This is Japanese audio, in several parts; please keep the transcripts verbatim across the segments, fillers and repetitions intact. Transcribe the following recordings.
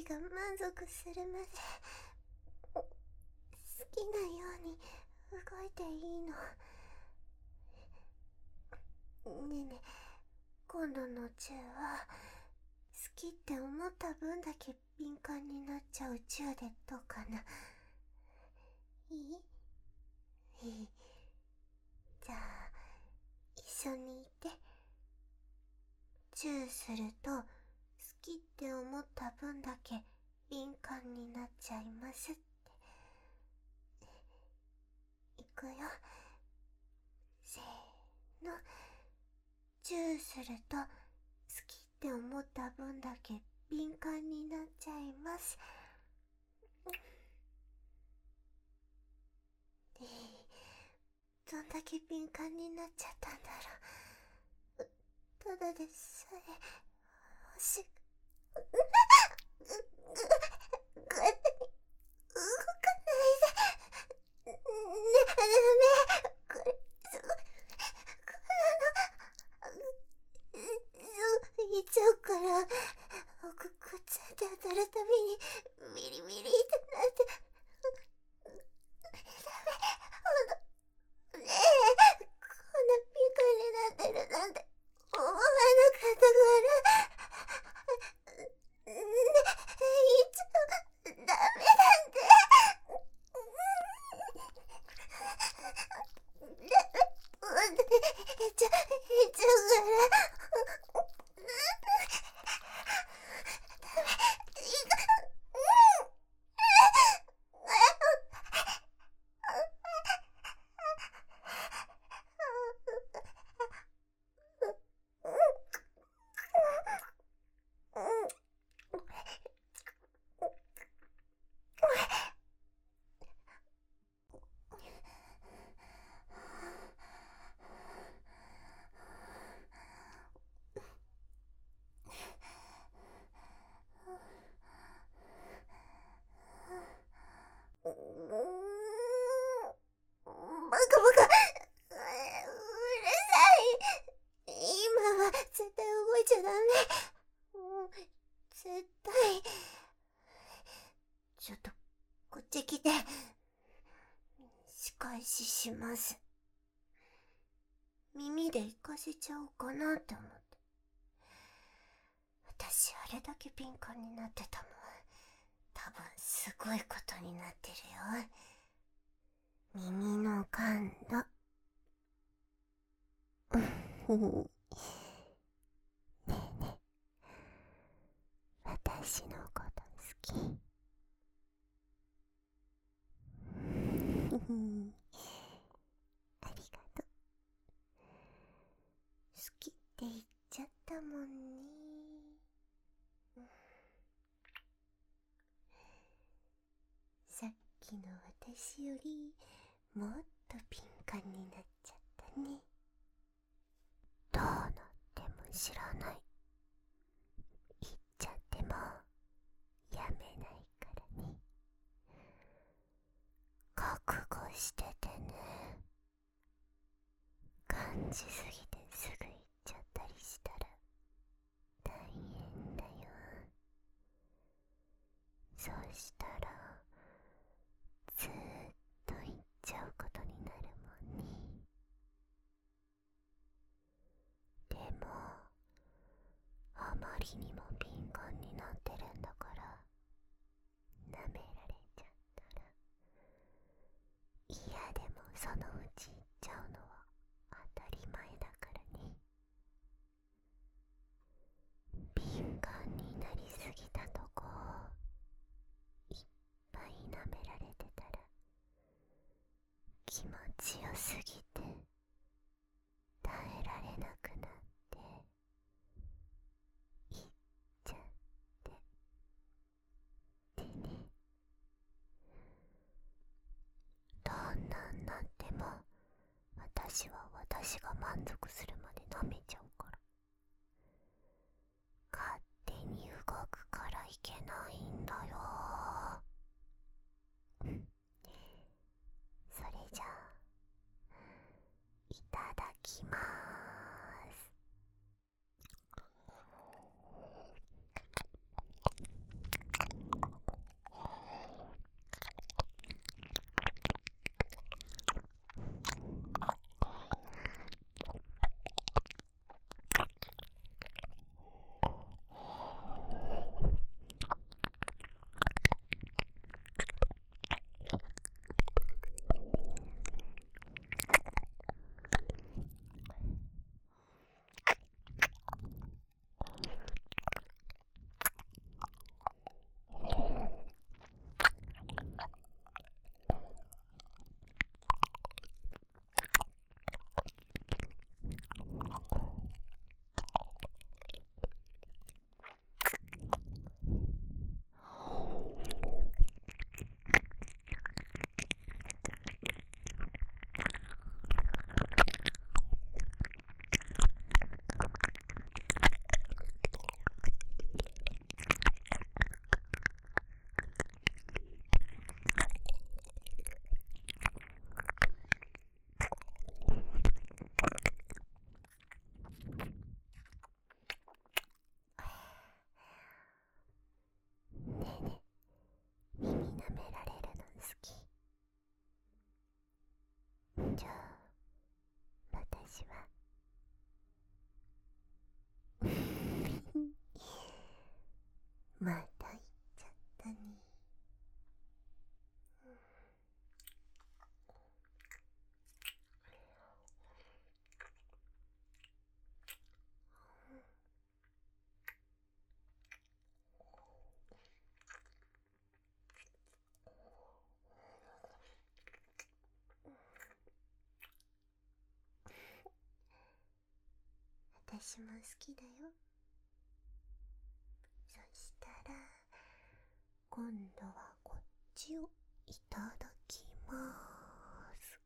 が満足するまで好きなように動いていいの。ねえねえ、今度のチューは好きって思った分だけ敏感になっちゃうチューでどうかな。いい？いい。じゃあ一緒にいて。チューすると好きって思った分だけ敏感になっちゃいますって。いくよ。せーの。チューすると好きって思った分だけ敏感になっちゃいます。えー、どんだけ敏感になっちゃったんだろう。ただでさえ足がこうやって動かないで。ねえねえ、これすごい。これあのそう言っちゃうから、ここっちで当たるたびにミリミリってなって。ダメ、ほんとねえ、こんなピンクになってるなんて思わなかったから。ねえ、言っちゃダメなんて。言っちゃ、言っちゃうから。バカバカ、うるさい。今は絶対動いちゃダメ。絶対。ちょっとこっち来て。仕返しします。耳で行かせちゃおうかなって思って。私あれだけ敏感になってたのは多分すごいことになってるよ。耳の感度。ねえねえ、私のこと好き？ありがとう。好きって言っちゃったもんね。さっきの私よりもっと敏感になっちゃったね。どうなっても知らない。言っちゃってもやめないからね。覚悟しててね。感じすぎてすぐ言っちゃったりしたら大変だよ。そうしたらずーっと言っちゃうことになるもんね。でもあまりにも敏感になってるんだから、舐められちゃったら嫌でもそのうち言っちゃうのは当たり前だからね。敏感になりすぎたとこいっぱい舐められてたら気持ちよすぎて耐えられなくなって言っちゃってでね。どんなんなっても私は私が満足するまで舐めちゃうから。勝手に動くからいけないんだよ。それじゃあいただきまーす。 私も好きだよ。そしたら今度はこっちをいただきまーす。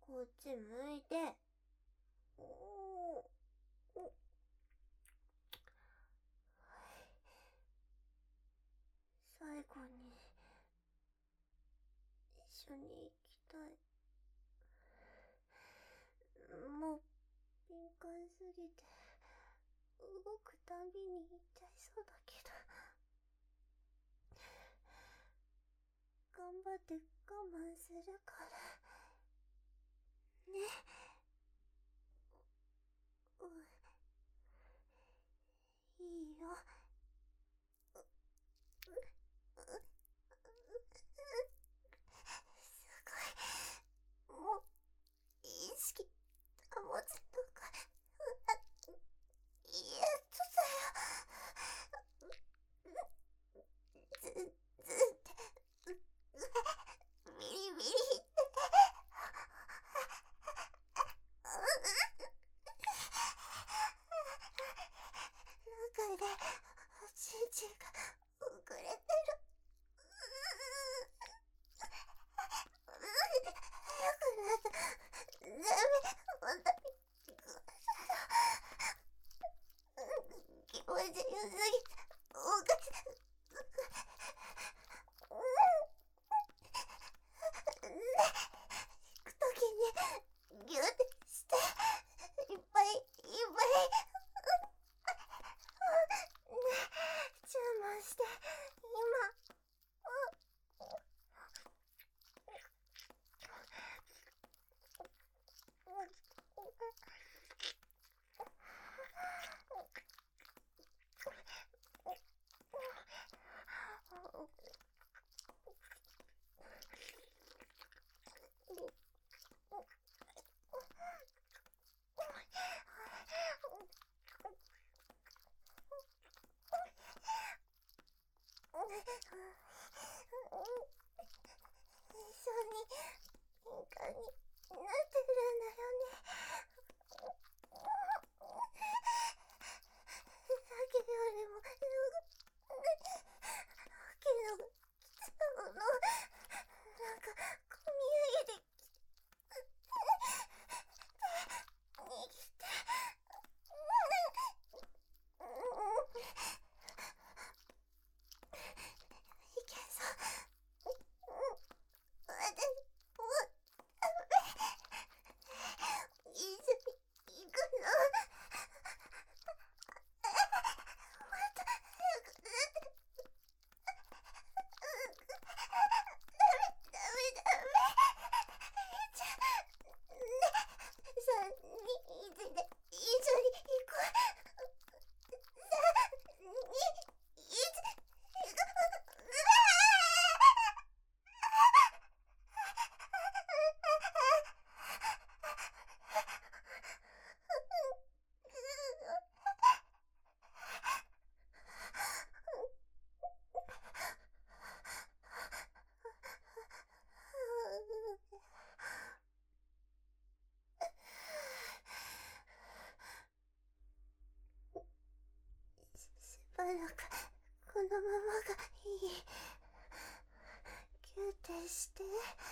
こっち向いて。おお。最後に一緒に行きたい。もう敏感すぎて動くたびに行っちゃいそうだけど、頑張って我慢するからね。う、いいよ。すごい。もう意識保つとかやっとだよ。ずずってビリビリって中でおちんちんが遅れてる。早くなった。ダメ、本当に気持ちよすぎておかしく。行くときにギュッてしていっぱいいっぱいね、注文して今。一緒に敏感になってるんだよね。さっきよりもけど来ちゃうの。なんか込み上げてきて握っていけそう。私もうダメ。一緒に行くの。また早くなって。ダメダメダメ。じゃあね、三人いちで一緒に行こう。三人いち行こう。しばらくこのままがいい。キューテして。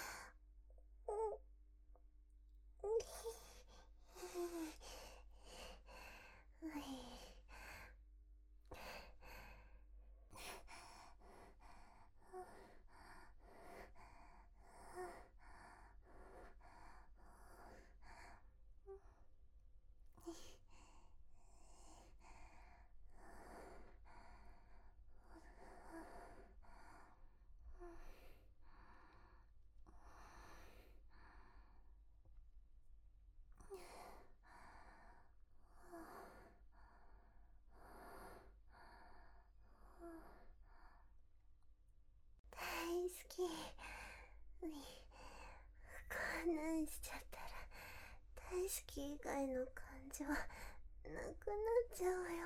大好き。うい、こんなんしちゃったら大好き以外の感情なくなっちゃうよ。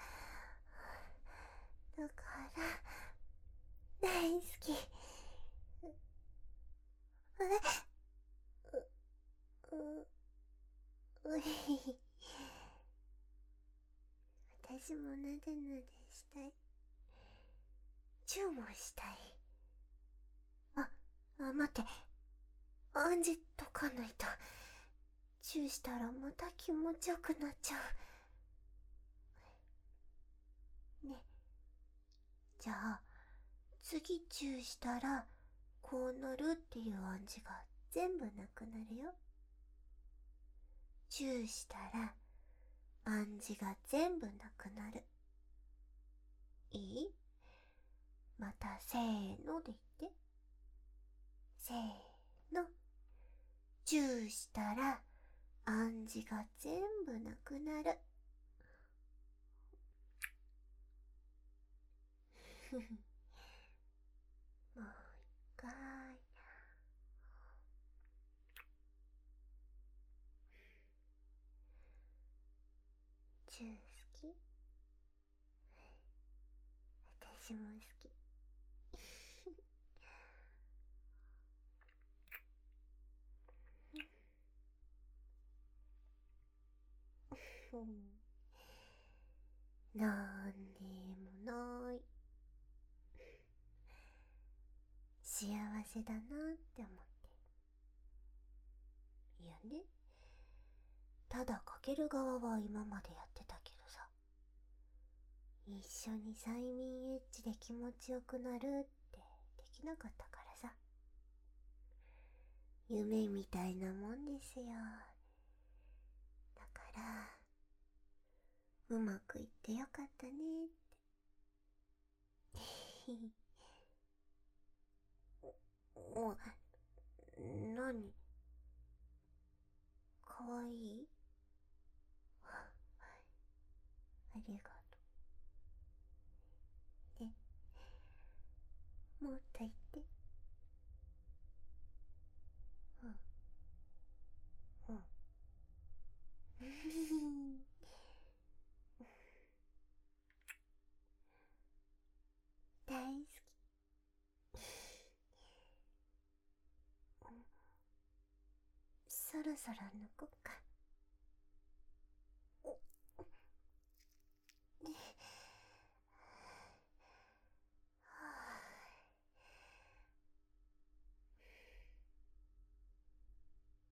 だから大好き。えうううい、私もなでなでしたい。チューもしたい。あ、あ、待って。暗示解かないと。 チューしたらまた気持ちよくなっちゃう。ね。じゃあ、次チューしたら、こうなるっていう暗示が全部なくなるよ。チューしたら、暗示が全部なくなる。いい？またせーので言って。せーの。チューしたら、暗示が全部なくなる。ふふ。もう一回。チュー好き？私も好き。なんでもない。幸せだなって思って。いやね。ただかける側は今までやってたけどさ。一緒に催眠エッジで気持ちよくなるってできなかったからさ。夢みたいなもんですよ。だから、うまくいってよかったねって。お、なに？かわいい？ありがとう。で、もっと言って。うん。うん。大好き。そろそろ抜こっか。